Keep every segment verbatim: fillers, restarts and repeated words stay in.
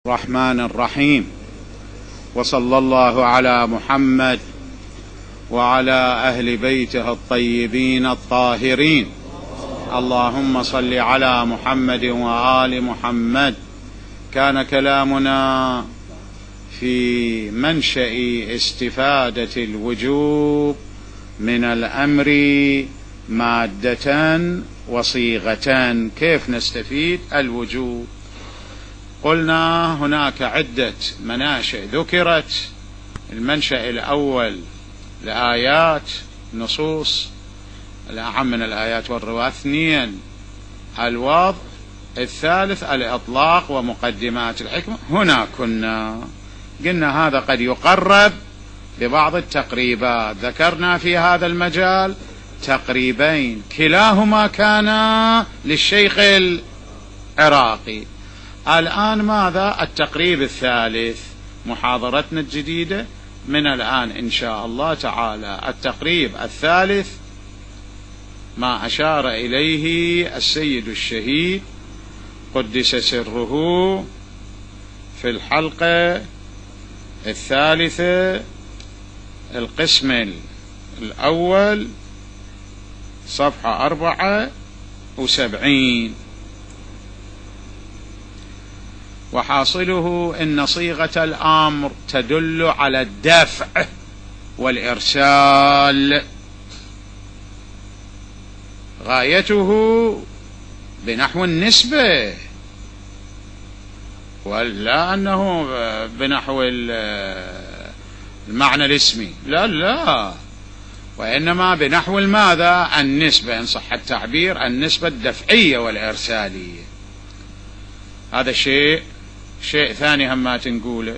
الرحمن الرحيم، وصلى الله على محمد وعلى أهل بيته الطيبين الطاهرين. اللهم صل على محمد وآل محمد. كان كلامنا في منشأ استفادة الوجوب من الأمر مادة وصيغة. كيف نستفيد الوجوب؟ قلنا هناك عدة مناشئ ذكرت. المنشأ الأول الآيات، نصوص الأعم من الآيات والروايات. اثنين الوضع. الثالث الإطلاق ومقدمات الحكمة. هنا كنا قلنا هذا قد يقرب ببعض التقريبات. ذكرنا في هذا المجال تقريبين كلاهما كان للشيخ العراقي. الآن ماذا؟ التقريب الثالث، محاضرتنا الجديدة من الآن إن شاء الله تعالى. التقريب الثالث ما أشار إليه السيد الشهيد قدس سره في الحلقة الثالثة، القسم الأول، صفحة أربعة وسبعين. وحاصله إن صيغة الأمر تدل على الدفع والإرسال، غايته بنحو النسبة، ولا أنه بنحو المعنى الاسمي، لا لا، وإنما بنحو الماذا؟ النسبة، إن صح التعبير، النسبة الدفعية والإرسالية. هذا شيء. شيء ثاني هم ما تنقوله،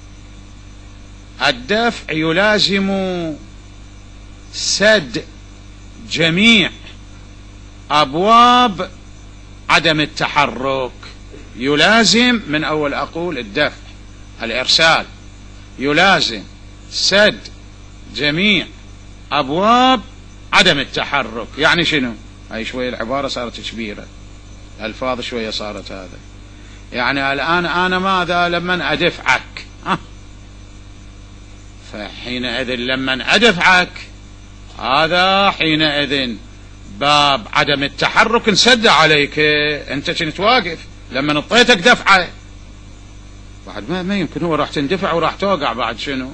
الدفع يلازم سد جميع أبواب عدم التحرك. يلازم من أول أقول الدفع، الإرسال يلازم سد جميع أبواب عدم التحرك. يعني شنو؟ هاي شوية العبارة صارت كبيرة، الألفاظ شوية صارت هذا. يعني الآن أنا ماذا؟ لما أدفعك، ها؟ فحينئذ لما أدفعك هذا حينئذ باب عدم التحرك انسد عليك. أنت كنت واقف لما اعطيتك دفعة، بعد ما, ما يمكن هو راح تندفع وراح توقع بعد شنو؟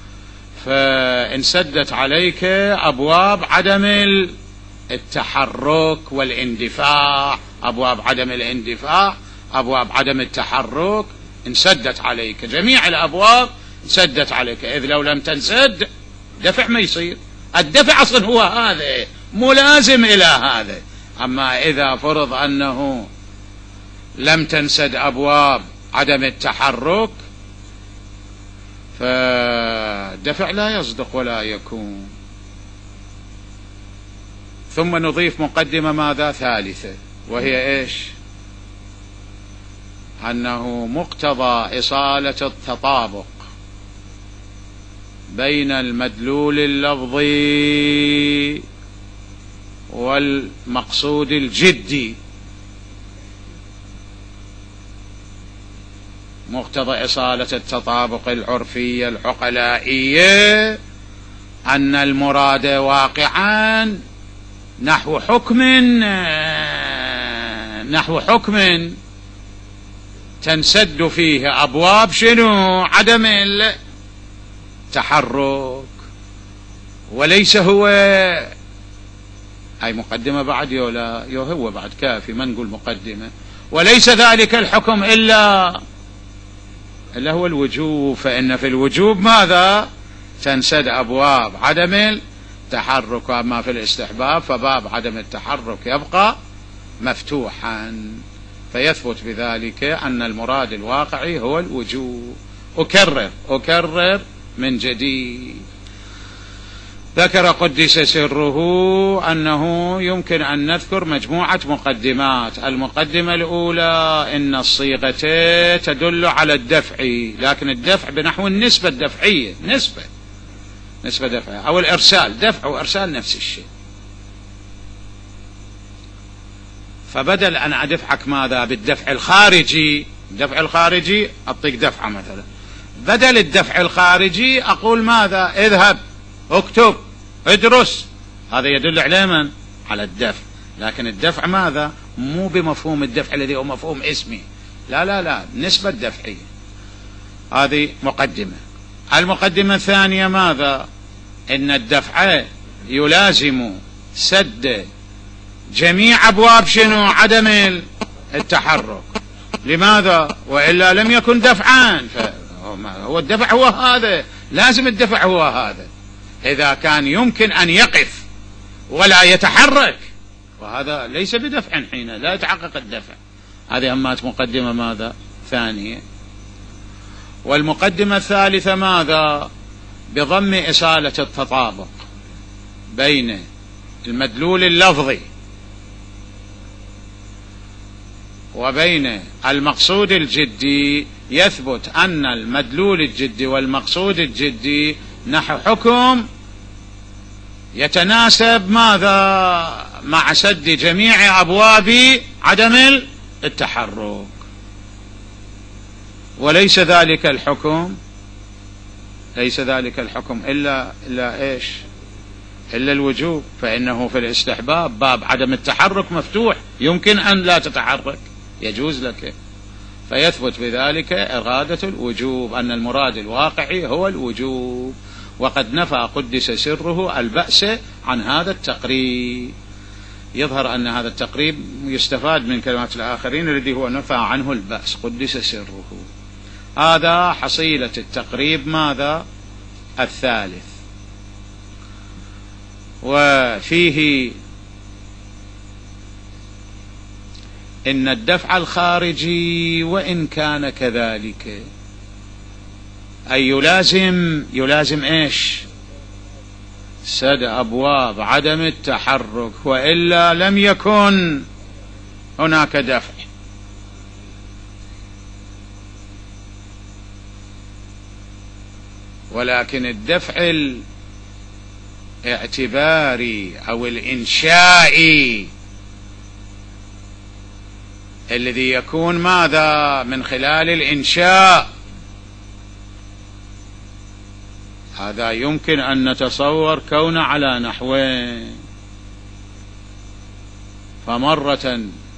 فانسدت عليك أبواب عدم التحرك والاندفاع. أبواب عدم الاندفاع، أبواب عدم التحرك انسدت عليك، جميع الأبواب انسدت عليك. إذ لو لم تنسد دفع ما يصير. الدفع أصلا هو هذا، ملازم إلى هذا. أما إذا فرض أنه لم تنسد أبواب عدم التحرك فالدفع لا يصدق ولا يكون. ثم نضيف مقدمة ماذا؟ ثالثة، وهي إيش؟ أنه مقتضى إصالة التطابق بين المدلول اللفظي والمقصود الجدي. مقتضى إصالة التطابق العرفية العقلائية أن المراد واقعا نحو حكم نحو حكم تنسد فيه أبواب شنو؟ عدم التحرك، وليس هو. أي مقدمة بعد يولا يو هو بعد كافي، ما نقول مقدمة. وليس ذلك الحكم إلا إلا هو الوجوب، فإن في الوجوب ماذا؟ تنسد أبواب عدم التحرك. أما في الاستحباب فباب عدم التحرك يبقى مفتوحا، فيثبت بذلك أن المراد الواقعي هو الوجوب. أكرر أكرر من جديد. ذكر قدس سره أنه يمكن أن نذكر مجموعة مقدمات. المقدمة الأولى إن الصيغة تدل على الدفع، لكن الدفع بنحو النسبة الدفعية، نسبة نسبة دفعية، أو الإرسال. دفع وإرسال نفس الشيء. فبدل أن أدفعك ماذا؟ بالدفع الخارجي، الدفع الخارجي أعطيك دفعة مثلا، بدل الدفع الخارجي أقول ماذا؟ اذهب، اكتب، ادرس. هذا يدل على من؟ على الدفع. لكن الدفع ماذا؟ مو بمفهوم الدفع الذي هو مفهوم اسمي، لا لا لا، نسبة دفعية. هذه مقدمة. المقدمة الثانية ماذا؟ إن الدفع يلازم سد جميع أبواب شنو؟ عدم التحرك. لماذا؟ وإلا لم يكن دفعان. فهو الدفع هو هذا، لازم الدفع هو هذا. إذا كان يمكن أن يقف ولا يتحرك، وهذا ليس بدفع حين لا يتحقق الدفع. هذه أمات مقدمة ماذا؟ ثانية. والمقدمة الثالثة ماذا؟ بضم إصالة التطابق بين المدلول اللفظي وبين المقصود الجدي، يثبت أن المدلول الجدي والمقصود الجدي نحو حكم يتناسب ماذا؟ مع سد جميع أبواب عدم التحرك. وليس ذلك الحكم ليس ذلك الحكم إلا إلا إيش؟ إلا الوجوب. فإنه في الاستحباب باب عدم التحرك مفتوح، يمكن أن لا تتحرك، يجوز لك. فيثبت بذلك إرادة الوجوب، أن المراد الواقعي هو الوجوب. وقد نفى قدس سره البأس عن هذا التقريب. يظهر أن هذا التقريب يستفاد من كلمات الآخرين الذي هو نفى عنه البأس قدس سره. هذا حصيلة التقريب ماذا؟ الثالث. وفيه إن الدفع الخارجي وإن كان كذلك، أي يلازم يلازم إيش؟ سد أبواب عدم التحرك، وإلا لم يكن هناك دفع. ولكن الدفع الاعتباري أو الإنشائي الذي يكون ماذا؟ من خلال الإنشاء، هذا يمكن أن نتصور كون على نحوين. فمرة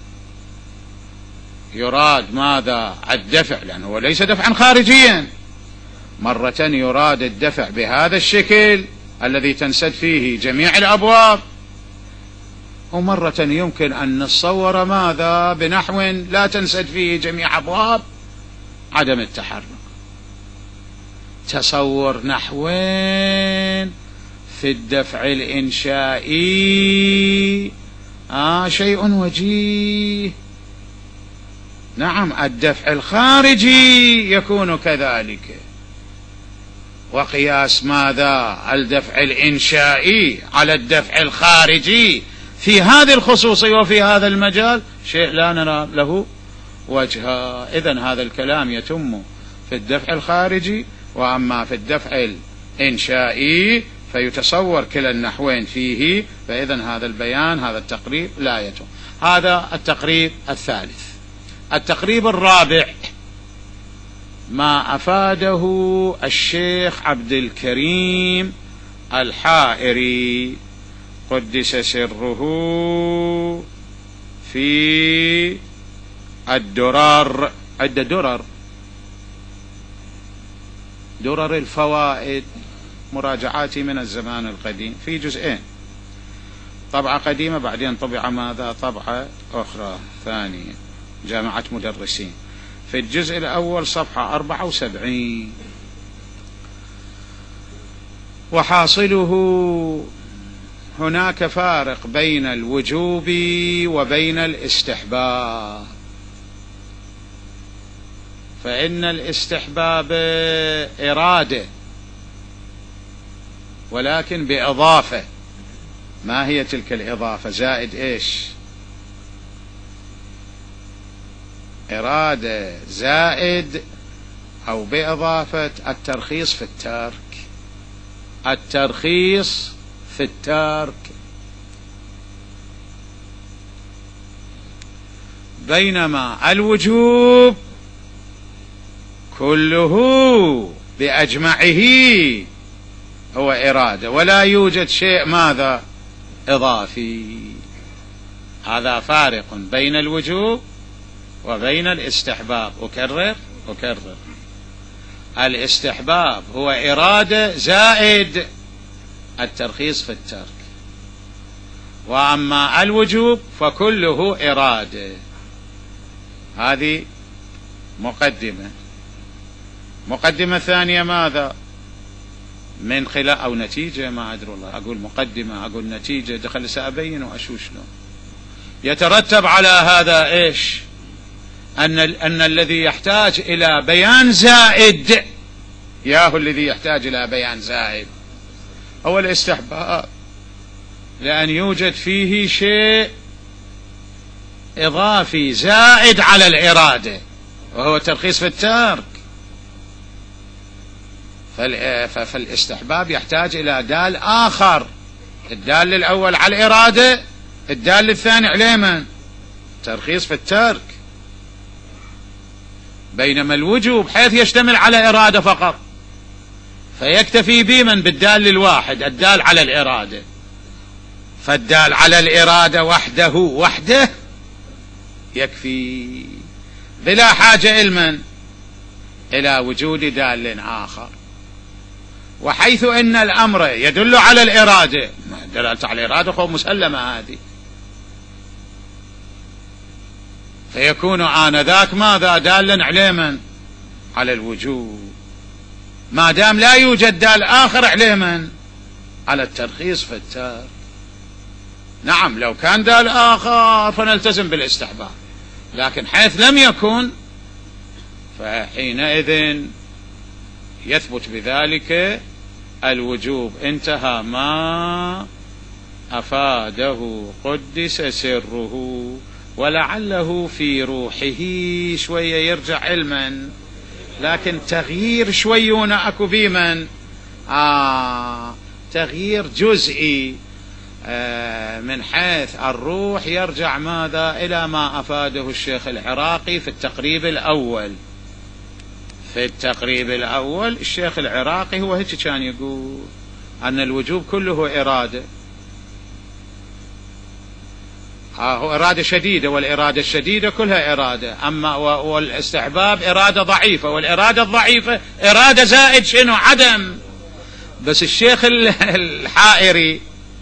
يراد ماذا؟ الدفع، لأنه هو ليس دفعا خارجيا. مرة يراد الدفع بهذا الشكل الذي تنسد فيه جميع الأبواب، ومرة يمكن أن نتصور ماذا؟ بنحو لا تنسد فيه جميع أبواب عدم التحرك. تصور نحوين في الدفع الإنشائي آه شيء وجيه. نعم، الدفع الخارجي يكون كذلك. وقياس ماذا؟ الدفع الإنشائي على الدفع الخارجي في هذه الخصوصية وفي هذا المجال شيء لا نرى له وجها. إذن هذا الكلام يتم في الدفع الخارجي، وأما في الدفع الإنشائي فيتصور كلا النحوين فيه. فإذن هذا البيان هذا التقريب لا يتم. هذا التقريب الثالث. التقريب الرابع ما أفاده الشيخ عبد الكريم الحائري قدس سره في الدرر، عدة درر، درر الفوائد، مراجعاتي من الزمان القديم، في جزئين، طبعة قديمة بعدين طبع ماذا؟ طبعة أخرى ثانية، جامعة مدرسين. في الجزء الأول صفحة أربعة وسبعين. وحاصله هناك فارق بين الوجوب وبين الاستحباب. فإن الاستحباب إرادة ولكن بإضافة. ما هي تلك الإضافة؟ زائد إيش؟ إرادة زائد أو بإضافة الترخيص في الترك، الترخيص في الترك. بينما الوجوب كله بأجمعه هو إرادة، ولا يوجد شيء ماذا إضافي. هذا فارق بين الوجوب وبين الاستحباب. أكرر أكرر الاستحباب هو إرادة زائد الترخيص في الترك، وأما الوجوب فكله إرادة. هذه مقدمة. مقدمة ثانية ماذا؟ من خلال أو نتيجة، ما أدري والله، أقول مقدمة أقول نتيجة، دخل سأبين وأشوش له. يترتب على هذا إيش؟ أن, أن الذي يحتاج إلى بيان زائد، ياهو الذي يحتاج إلى بيان زائد هو الاستحباب، لأن يوجد فيه شيء إضافي زائد على الإرادة وهو ترخيص في الترك. فالاستحباب يحتاج إلى دال آخر، الدال الأول على الإرادة، الدال الثاني على من؟ ترخيص في الترك. بينما الوجوب حيث يشتمل على إرادة فقط فيكتفي بمن؟ بالدال الواحد الدال على الإرادة. فالدال على الإرادة وحده وحده يكفي بلا حاجة إلمن؟ إلى وجود دال آخر. وحيث أن الأمر يدل على الإرادة، دلالة على الإرادة خو مسلمة هذه، فيكون آنذاك ماذا؟ دالا على من؟ على الوجوب، ما دام لا يوجد دال آخر على من؟ على الترخيص في الترك. نعم لو كان دال آخر فنلتزم بالاستحباب، لكن حيث لم يكن فحينئذ يثبت بذلك الوجوب. انتهى ما أفاده قدس سره، ولعله في روحه شوية يرجع علما، لكن تغيير شوية أكو بمن؟ آه تغيير جزئي آه من حيث الروح يرجع ماذا؟ إلى ما أفاده الشيخ العراقي في التقريب الأول. في التقريب الأول الشيخ العراقي هو هيك كان يقول أن الوجوب كله إرادة، هو إرادة شديدة، والإرادة الشديدة كلها إرادة، أما والاستحباب إرادة ضعيفة، والإرادة الضعيفة إرادة زائد شنو؟ عدم. بس الشيخ الحائري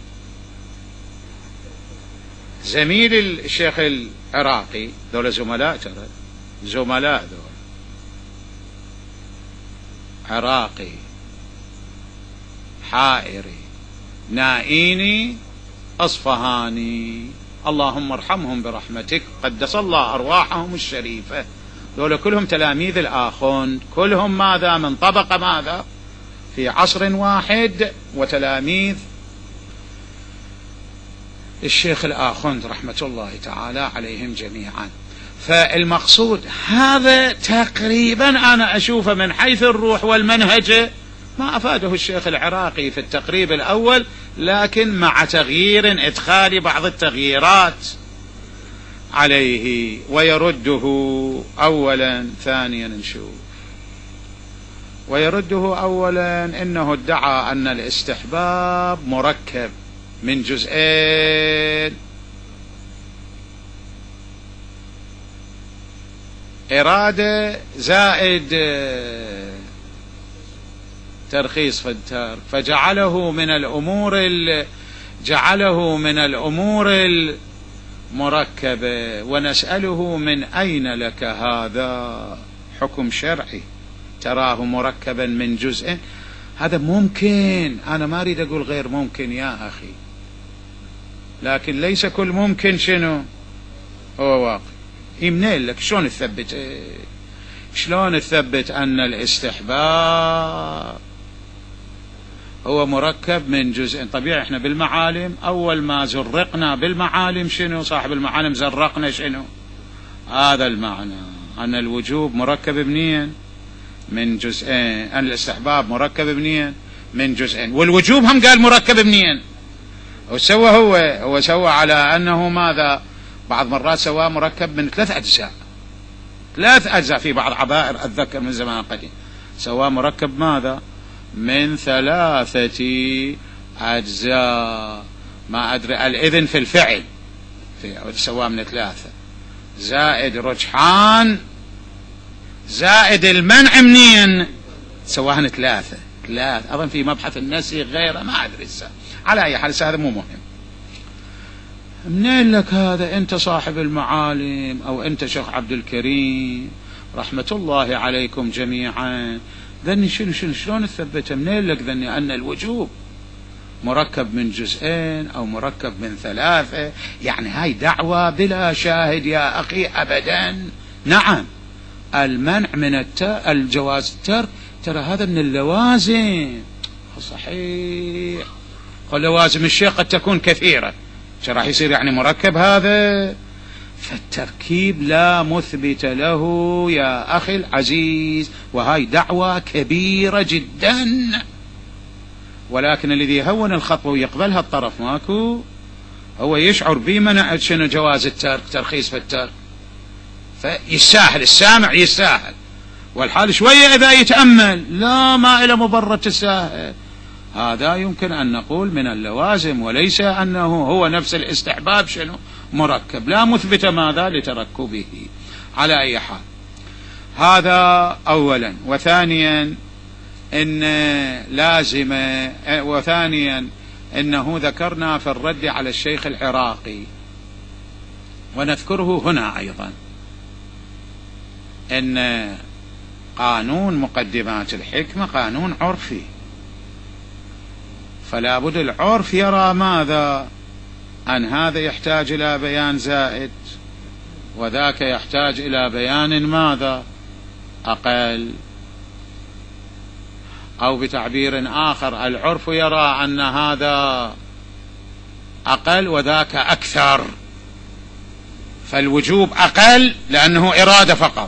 زميل الشيخ العراقي، دول زملاء، ترى زملاء دول، عراقي حائري نائيني أصفهاني، اللهم ارحمهم برحمتك، قدس الله أرواحهم الشريفة، دول كلهم تلاميذ الآخوند، كلهم ماذا؟ من طبقة ماذا؟ في عصر واحد، وتلاميذ الشيخ الآخوند رحمة الله تعالى عليهم جميعا. فالمقصود هذا تقريبا أنا أشوفه من حيث الروح والمنهج ما أفاده الشيخ العراقي في التقريب الأول، لكن مع تغيير إدخال بعض التغييرات عليه، ويرده أولا. ثانيا نشوف، ويرده أولا إنه ادعى أن الاستحباب مركب من جزئين، إرادة زائد ترخيص في الترك، فجعله من الأمور جعله من الأمور المركبة. ونسأله من أين لك هذا حكم شرعي تراه مركبا من جزء؟ هذا ممكن، أنا ما أريد أقول غير ممكن يا أخي، لكن ليس كل ممكن شنو هو واقع. يمنين لك شلون تثبت؟ شلون تثبت أن الاستحباب هو مركب من جزء؟ طبيعي احنا بالمعالم أول ما زرقنا بالمعالم شنو؟ صاحب المعالم زرقنا شنو؟ هذا المعنى، أن الوجوب مركب منين؟ من جزئين، أن الاستحباب مركب منين؟ من جزئين. والوجوب هم قال مركب منين؟ وسوى هو هو سوى على أنه ماذا؟ بعض مرات سواه مركب من ثلاث أجزاء، ثلاث أجزاء في بعض عبائر أتذكر من زمان قديم سواه مركب ماذا من ثلاثة أجزاء، ما أدري الإذن في الفعل في سواه من ثلاثة زائد رجحان زائد المنع منين سواهن ثلاثة ثلاثة أظن في مبحث النسي غيره ما أدري السا. على أي حال هذا مو مهم. منين لك هذا أنت صاحب المعالم أو أنت شيخ عبد الكريم رحمة الله عليكم جميعا ذني شنو شنو شلون تثبته منين لك ذني أن الوجوب مركب من جزئين أو مركب من ثلاثة؟ يعني هاي دعوة بلا شاهد يا أخي أبدا. نعم المنع من الترك الجواز الترك ترى هذا من اللوازم صحيح، ولوازم الشيء قد تكون كثيرة شو راح يصير يعني مركب هذا؟ فالتركيب لا مثبت له يا أخي العزيز، وهاي دعوة كبيرة جدا. ولكن الذي يهون الخطوة ويقبلها الطرف ماكو هو يشعر بمنع شنو جواز الترك ترخيص في الترك فيستاهل السامع يستاهل، والحال شوية إذا يتأمل لا ما إلى مبرر تستاهل. هذا يمكن أن نقول من اللوازم وليس أنه هو نفس الاستحباب شنو مركب لا مثبت ماذا لتركبه. على أي حال هذا أولا. وثانيا إن لازم وثانيا إنه ذكرنا في الرد على الشيخ العراقي ونذكره هنا أيضا إن قانون مقدمات الحكمة قانون عرفي، فلا بد العرف يرى ماذا أن هذا يحتاج إلى بيان زائد وذاك يحتاج إلى بيان ماذا أقل، أو بتعبير آخر العرف يرى أن هذا أقل وذاك أكثر، فالوجوب أقل لأنه إرادة فقط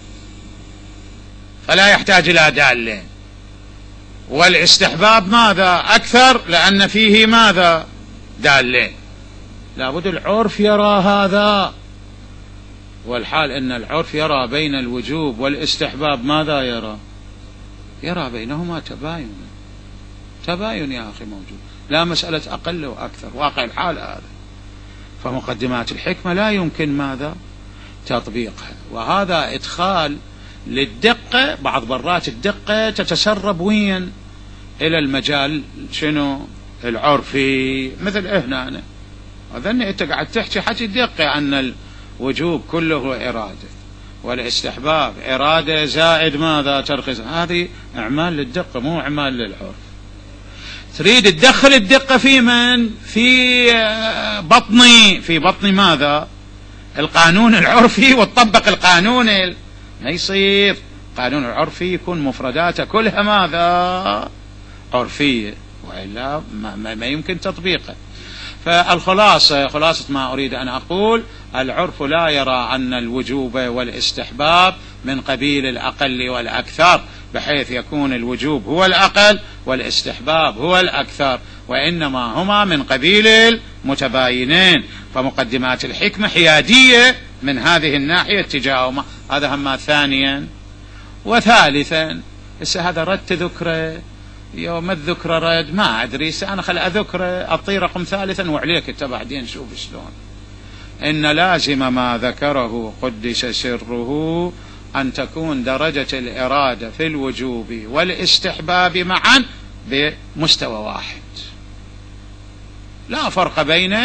فلا يحتاج إلى دالين، والاستحباب ماذا أكثر لأن فيه ماذا دالين. لابد العرف يرى هذا، والحال أن العرف يرى بين الوجوب والاستحباب ماذا يرى يرى بينهما تباين تباين يا أخي موجود، لا مسألة أقل وأكثر واقع الحال هذا. فمقدمات الحكمة لا يمكن ماذا تطبيقها، وهذا إدخال للدقة. بعض مرات الدقة تتسرب وين إلى المجال شنو العرفي، مثل هنا أنا أظن أنت قاعد تحكي حكي الدقة أن الوجوب كله إرادة والاستحباب إرادة زائد ماذا ترخيص، هذه أعمال للدقة مو أعمال للعرف. تريد تدخل الدقة في من في بطني في بطني ماذا القانون العرفي وتطبق القانون ما يصير. قانون العرفي يكون مفرداته كلها ماذا عرفية وإلا ما, ما يمكن تطبيقه. فالخلاصة خلاصة ما أريد أن أقول العرف لا يرى أن الوجوب والاستحباب من قبيل الأقل والأكثر بحيث يكون الوجوب هو الأقل والاستحباب هو الأكثر، وإنما هما من قبيل المتباينين. فمقدمات الحكمة حيادية من هذه الناحية تجاههما. هذا هم. ثانيا وثالثا هذا رد ذكره يوم الذكر رد ما أدري أنا خل أذكره أعطي رقم ثالثا وعليك أنت بعدين شوف شلون. إن لازم ما ذكره قدس سره أن تكون درجة الإرادة في الوجوب والاستحباب معا بمستوى واحد، لا فرق بين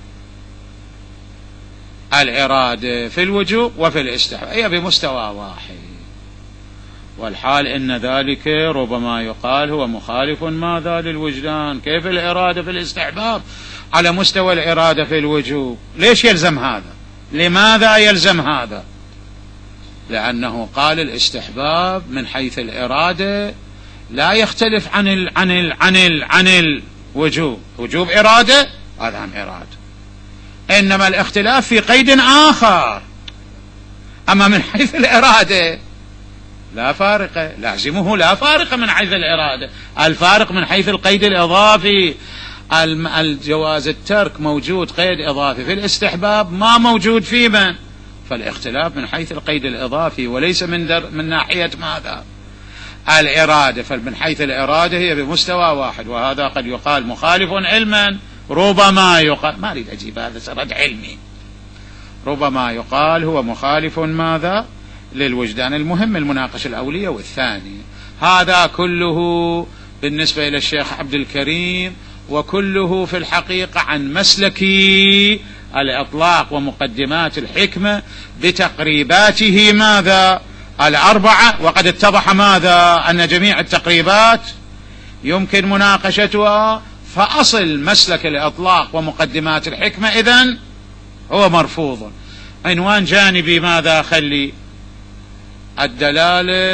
الإرادة في الوجوب وفي الاستحباب، هي بمستوى واحد. والحال إن ذلك ربما يقال هو مخالف ماذا للوجدان. كيف الإرادة في الاستحباب على مستوى الإرادة في الوجوب؟ ليش يلزم هذا؟ لماذا يلزم هذا؟ لأنه قال الاستحباب من حيث الإرادة لا يختلف عن ال عن ال عن ال عن الوجوب. وجوب إرادة هذا هم إرادة، إنما الاختلاف في قيد آخر. أما من حيث الإرادة لا فارق، لازمه لا فارق من حيث الإرادة. الفارق من حيث القيد الإضافي. الجواز الترك موجود قيد إضافي في الاستحباب ما موجود في من فالاختلاف من حيث القيد الإضافي وليس من, در من ناحية ماذا الإرادة. فمن حيث الإرادة هي بمستوى واحد، وهذا قد يقال مخالف علما، ربما يقال، ما أريد أجيب هذا سرد علمي، ربما يقال هو مخالف ماذا للوجدان. المهم المناقشة الأولية والثانية. هذا كله بالنسبة إلى الشيخ عبد الكريم، وكله في الحقيقة عن مسلك الإطلاق ومقدمات الحكمة بتقريباته ماذا الأربعة. وقد اتضح ماذا أن جميع التقريبات يمكن مناقشتها، فأصل مسلك الإطلاق ومقدمات الحكمة إذن هو مرفوض. عنوان جانبي ماذا خلي الدلالة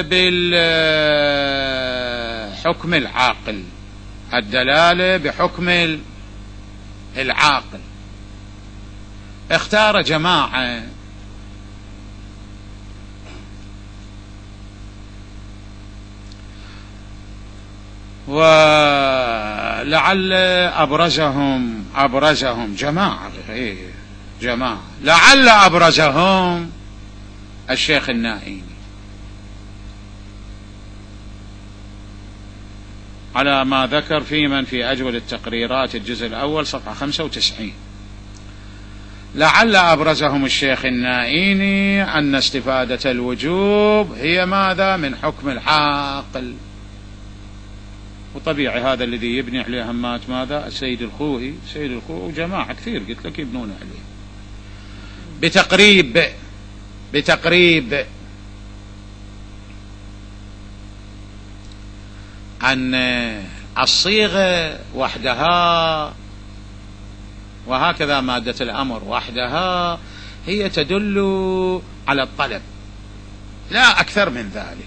بالحكم العاقل، الدلالة بحكم العاقل. اختار جماعة ولعل أبرزهم أبرزهم جماعة إيه جماعة لعل أبرزهم الشيخ النائيني على ما ذكر في من في أجود التقريرات الجزء الأول صفحة خمسة وتسعين. لعل أبرزهم الشيخ النائيني أن استفادة الوجوب هي ماذا من حكم العاقل. وطبيعي هذا الذي يبني عليه همات ماذا السيد الخوئي، سيد الخوئي وجماعة كثير قلت لك يبنون عليه بتقريب بتقريب أن الصيغة وحدها وهكذا مادة الأمر وحدها هي تدل على الطلب لا أكثر من ذلك.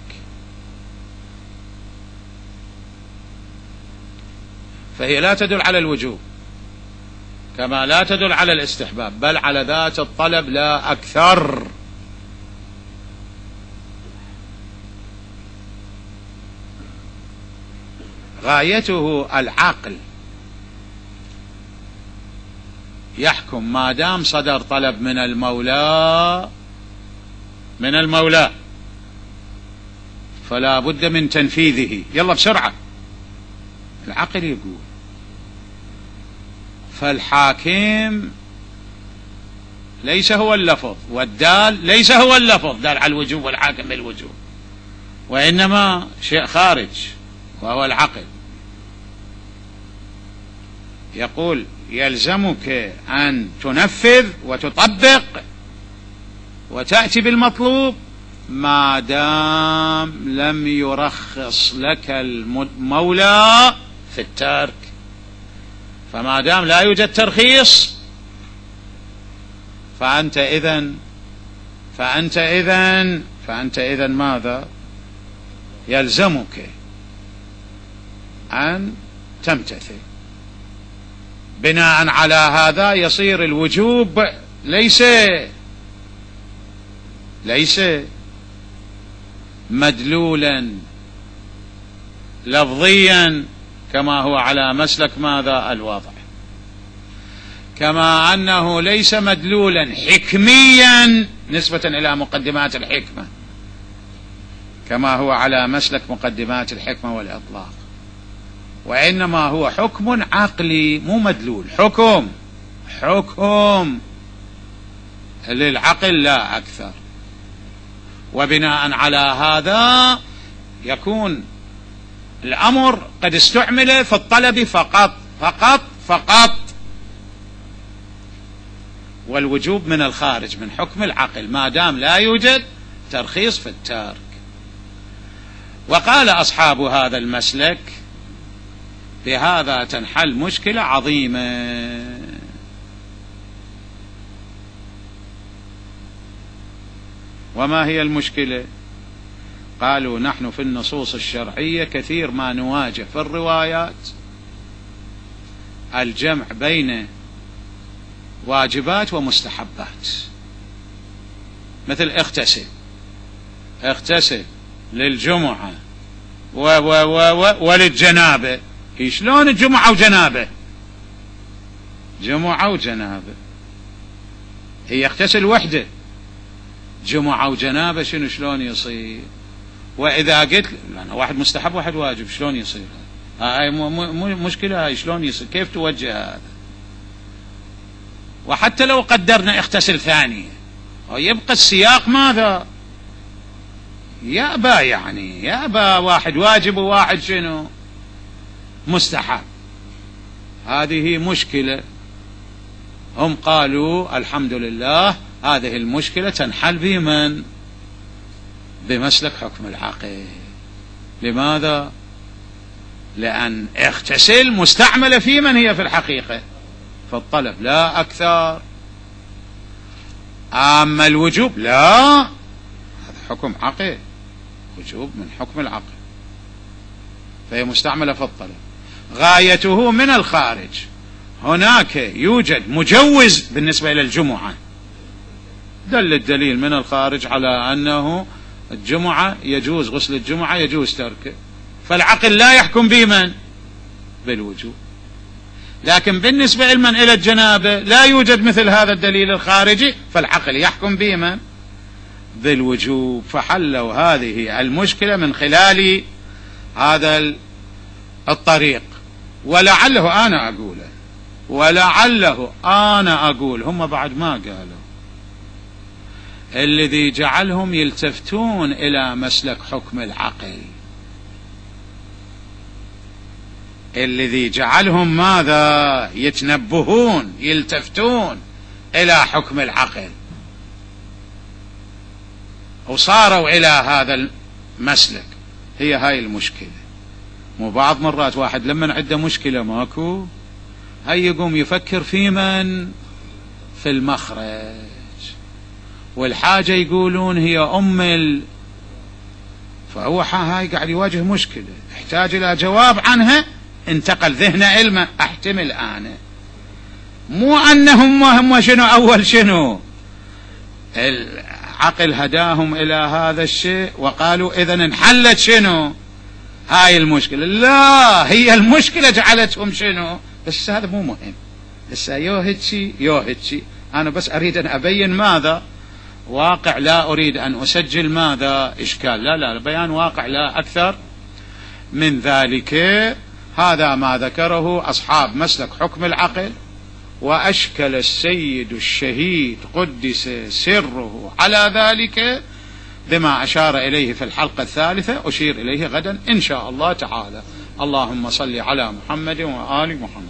فهي لا تدل على الوجوب كما لا تدل على الاستحباب، بل على ذات الطلب لا أكثر. غايته العقل يحكم ما دام صدر طلب من المولى من المولى فلا بد من تنفيذه. يلا بسرعة، العقل يقول. فالحاكم ليس هو اللفظ، والدال ليس هو اللفظ دال على الوجوب والحاكم بالوجوب، وإنما شيء خارج وهو العقل. يقول يلزمك أن تنفذ وتطبق وتأتي بالمطلوب ما دام لم يرخص لك المولى في الترك. فما دام لا يوجد ترخيص فأنت إذن فأنت إذن فأنت إذن ماذا يلزمك أن تمتثل. بناء على هذا يصير الوجوب ليس ليس مدلولا لفظيا كما هو على مسلك ماذا الوضع، كما أنه ليس مدلولا حكميا نسبة إلى مقدمات الحكمة كما هو على مسلك مقدمات الحكمة والإطلاق، وإنما هو حكم عقلي مو مدلول، حكم حكم للعقل لا أكثر. وبناء على هذا يكون الأمر قد استعمل في الطلب فقط فقط فقط، والوجوب من الخارج من حكم العقل ما دام لا يوجد ترخيص في الترك. وقال أصحاب هذا المسلك بهذا تنحل مشكلة عظيمة. وما هي المشكلة؟ قالوا نحن في النصوص الشرعية كثير ما نواجه في الروايات الجمع بين واجبات ومستحبات، مثل اغتسل اغتسل للجمعة و و و و وللجنابة. شلون الجمعة وجنابة؟ جمعة وجنابة، هي يغتسل وحده جمعة وجنابة شنو شلون يصير؟ وإذا قلت لأن واحد مستحب واحد واجب شلون يصير؟ هاي مشكلة، هاي شلون يصير؟ كيف توجه هذا؟ وحتى لو قدرنا اغتسل ثانية يبقى السياق ماذا؟ يأبى، يعني يأبى واحد واجب وواحد شنو مستحب. هذه مشكلة. هم قالوا الحمد لله هذه المشكلة تنحل بمن؟ بمسلك حكم العقل. لماذا؟ لأن اغتسل مستعملة في من هي في الحقيقة؟ في الطلب لا أكثر. أما الوجوب لا، هذا حكم عقل، وجوب من حكم العقل، فهي مستعملة في الطلب. غايته من الخارج. هناك يوجد مجوز بالنسبة إلى الجمعة، دل الدليل من الخارج على أنه الجمعة يجوز، غسل الجمعة يجوز تركه، فالعقل لا يحكم بمن؟ بالوجوب. لكن بالنسبة لمن إلى الجنابة لا يوجد مثل هذا الدليل الخارجي، فالعقل يحكم بمن؟ بالوجوب. فحلوا هذه المشكلة من خلال هذا الطريق. ولعله أنا أقوله، ولعله أنا أقول هم بعد ما قالوا، الذي جعلهم يلتفتون إلى مسلك حكم العقل، الذي جعلهم ماذا؟ يتنبهون يلتفتون إلى حكم العقل وصاروا إلى هذا المسلك، هي هاي المشكلة. مو بعض مرات واحد لما عنده مشكلة ماكو هاي يقوم يفكر في من؟ في المخرج، والحاجة يقولون هي أم ال... فهو هاي قاعد يواجه مشكلة يحتاج إلى جواب عنها، انتقل ذهنه علمه احتمل أنا، مو أنهم هم شنو أول شنو العقل هداهم إلى هذا الشيء وقالوا إذن انحلت شنو هاي المشكلة. لا، هي المشكلة جعلتهم شنو. بس هذا مو مهم، بس يوهدشي يوهدشي أنا بس أريد أن أبين ماذا؟ واقع، لا أريد أن أسجل ماذا؟ إشكال. لا لا، بيان واقع لا أكثر من ذلك. هذا ما ذكره أصحاب مسلك حكم العقل، وأشكل السيد الشهيد قدس سره على ذلك بما أشار إليه في الحلقة الثالثة، أشير إليه غدا إن شاء الله تعالى. اللهم صل على محمد وآل محمد.